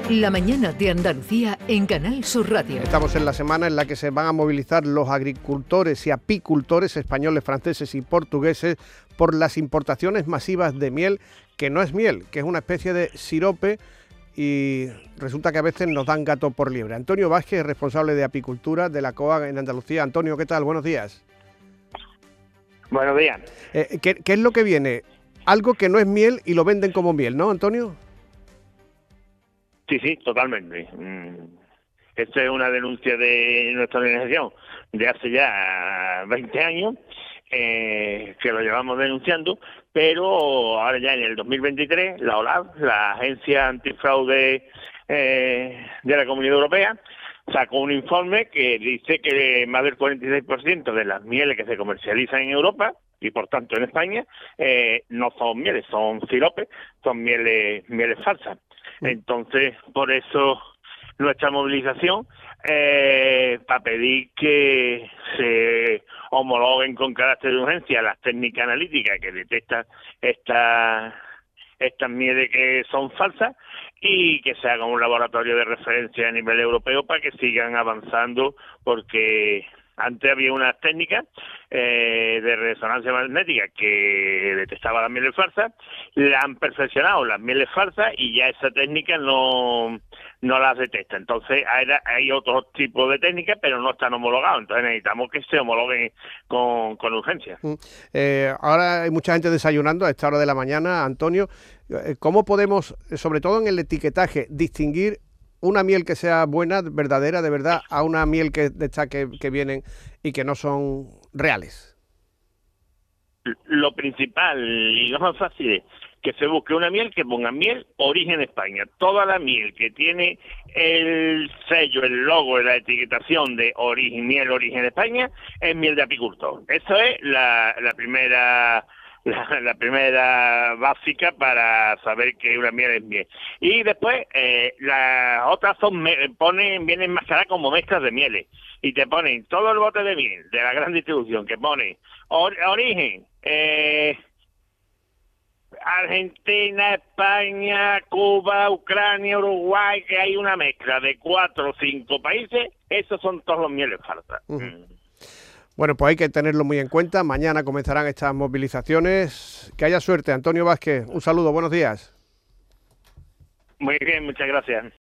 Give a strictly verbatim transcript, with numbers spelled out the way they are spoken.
La mañana de Andalucía en Canal Sur Radio. Estamos en la semana en la que se van a movilizar los agricultores y apicultores españoles, franceses y portugueses por las importaciones masivas de miel, que no es miel, que es una especie de sirope, y resulta que a veces nos dan gato por liebre. Antonio Vázquez, responsable de apicultura de la C O A en Andalucía. Antonio, ¿qué tal? Buenos días. Buenos días. Eh, ¿qué, ¿Qué es lo que viene? Algo que no es miel y lo venden como miel, ¿no, Antonio? Sí, sí, totalmente. Esta es una denuncia de nuestra organización de hace ya veinte años, eh, que lo llevamos denunciando, pero ahora ya en el dos mil veintitrés, la OLAF, la Agencia Antifraude eh, de la Comunidad Europea, sacó un informe que dice que más del cuarenta y seis por ciento de las mieles que se comercializan en Europa, y por tanto en España, eh, no son mieles, son siropes, son mieles, mieles falsas. Entonces, por eso nuestra movilización, eh, para pedir que se homologuen con carácter de urgencia las técnicas analíticas que detectan estas estas mieles que son falsas y que se haga un laboratorio de referencia a nivel europeo para que sigan avanzando, porque antes había unas técnicas eh, de resonancia magnética que detectaba las mieles falsas, la han perfeccionado las mieles falsas y ya esa técnica no, no las detecta. Entonces hay, hay otro tipo de técnicas, pero no están homologados. Entonces necesitamos que se homologuen con, con urgencia. Eh, ahora hay mucha gente desayunando a esta hora de la mañana, Antonio. ¿Cómo podemos, sobre todo en el etiquetaje, distinguir una miel que sea buena, verdadera, de verdad, a una miel que de esta que, que vienen y que no son reales? Lo principal y lo más fácil es que se busque una miel que ponga miel origen España. Toda la miel que tiene el sello, el logo, la etiquetación de origen, miel origen España, es miel de apicultor. Eso es la, la primera... La, la primera básica para saber que una miel es miel. Y después eh, las otras son me, ponen vienen enmascaradas como mezclas de mieles y te ponen todo el bote de miel de la gran distribución que pone or, origen eh, Argentina, España, Cuba, Ucrania, Uruguay, que hay una mezcla de cuatro o cinco países. Esos son todos los mieles falsas. Uh-huh. mm. Bueno, pues hay que tenerlo muy en cuenta. Mañana comenzarán estas movilizaciones. Que haya suerte, Antonio Vázquez. Un saludo, buenos días. Muy bien, muchas gracias.